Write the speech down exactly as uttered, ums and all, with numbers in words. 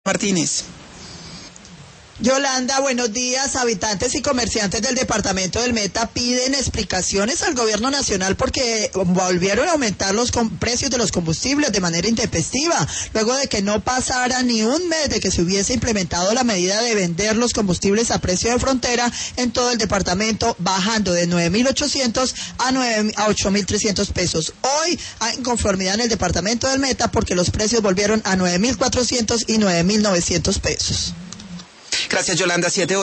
Martínez. Yolanda, buenos días. Habitantes y comerciantes del departamento del Meta piden explicaciones al gobierno nacional porque volvieron a aumentar los precios de los combustibles de manera intempestiva, luego de que no pasara ni un mes de que se hubiese implementado la medida de vender los combustibles a precio de frontera en todo el departamento, bajando de nueve mil ochocientos a, a ocho mil trescientos pesos. Hoy hay inconformidad en el departamento del Meta porque los precios volvieron a nueve mil cuatrocientos y nueve mil novecientos pesos. Gracias, Yolanda. siete